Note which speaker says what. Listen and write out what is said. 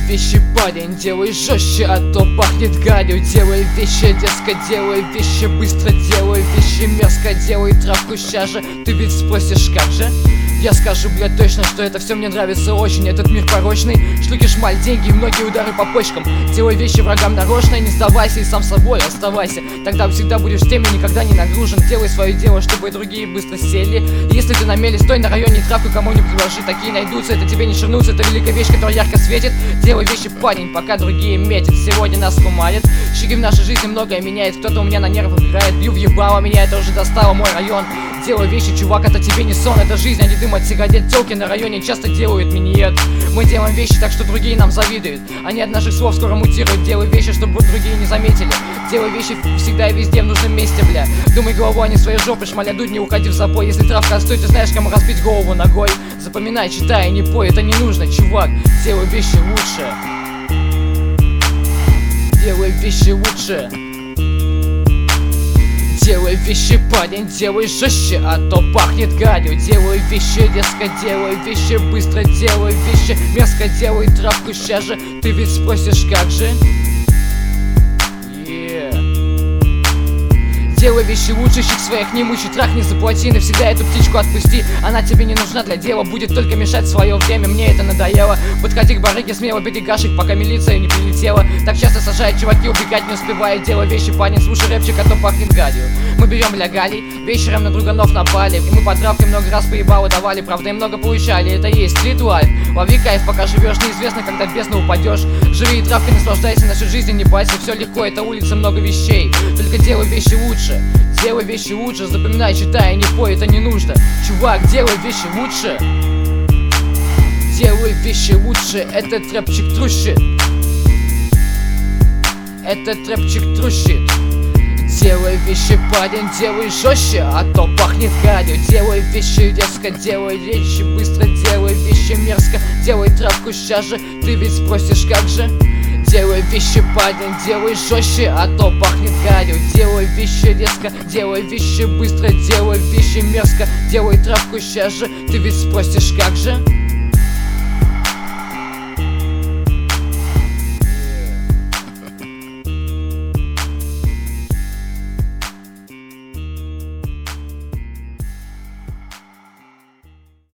Speaker 1: вещи, парень, делай жестче, а то пахнет гарью. Делай вещи, дерзко, делай вещи, быстро делай вещи, мерзко, делай травку сейчас же. Ты ведь спросишь, как же? Я скажу, блядь, точно, что это все мне нравится очень. Этот мир порочный, шлюхи, шмаль, деньги и многие удары по почкам. Делай вещи врагам нарочно, не сдавайся и сам собой оставайся. Тогда всегда будешь в теме, никогда не нагружен. Делай свое дело, чтобы другие быстро сели. Если ты на мели, стой на районе, травку кому-нибудь предложи. Такие найдутся, это тебе не ширнутся, это великая вещь, которая ярко светит. Делай вещи, парень, пока другие метят. Сегодня нас кумарят, щеги в нашей жизни многое меняет. Кто-то у меня на нервах играет, бью в ебало, меня это уже достало, мой район. Делай вещи, чувак, это тебе не сон, это жизнь, а не дым от сигарет. Тёлки на районе часто делают миниет. Мы делаем вещи так, что другие нам завидуют. Они от наших слов скоро мутируют. Делай вещи, чтобы другие не заметили. Делай вещи всегда и везде в нужном месте, бля. Думай головой, а не своей жопой, шмаля дудь, не уходи в запой. Если травка отстой, ты знаешь, кому разбить голову ногой. Запоминай, читай, не пой, это не нужно, чувак. Делай вещи лучше. Делай вещи лучше. Делай вещи, парень, делай жестче, а то пахнет гарью. Делай вещи резко, делай вещи быстро, делай вещи мерзко, делай травку сейчас же. Ты ведь спросишь, как же? Делай вещи лучше, щик своих не мучи, трахни, заплати, навсегда эту птичку отпусти. Она тебе не нужна для дела, будет только мешать в свое время, мне это надоело. Подходи к барыге, смело бери гашек, пока милиция не прилетела. Так часто сажают чуваки, убегать не успевая. Делай вещи, парень, слушай рэпчик, а то пахнет гарью. Мы берем для Галей, вечером на друганов напали. И мы под травкой много раз поебало давали, правда и много получали. Это и есть стрит лайф, лови кайф, пока живешь, неизвестно, когда в бездну упадешь. Живи и травкой наслаждайся, насчет жизни не парься, все легко, это улица, много вещей. Только делай вещи лучше. Делай вещи лучше, запоминай, читай, не пой, это не нужно. Чувак, делай вещи лучше. Делай вещи лучше, этот рэпчик трущит. Этот рэпчик трущит. Делай вещи, парень, делай жестче, а то пахнет гарью. Делай вещи резко, делай вещи быстро, делай вещи мерзко, делай травку сейчас же. Ты ведь спросишь, как же? Делай вещи, парень, делай жестче, а то пахнет гарью. Делай вещи резко, делай вещи быстро, делай вещи мерзко, делай травку сейчас же. Ты ведь спросишь, как же?